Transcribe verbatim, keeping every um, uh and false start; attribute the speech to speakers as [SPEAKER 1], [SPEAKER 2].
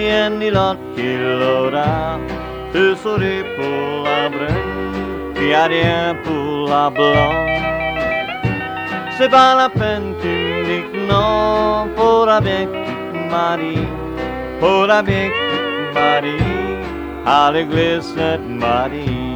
[SPEAKER 1] rien ni l'autre qui l'aura. Tu souris pour la brune, qui a rien pour la blonde. C'est pas la peine, tu me dis que non, faudra bien que tu te maries, faudra bien que tu te maries, à l'église cette marie.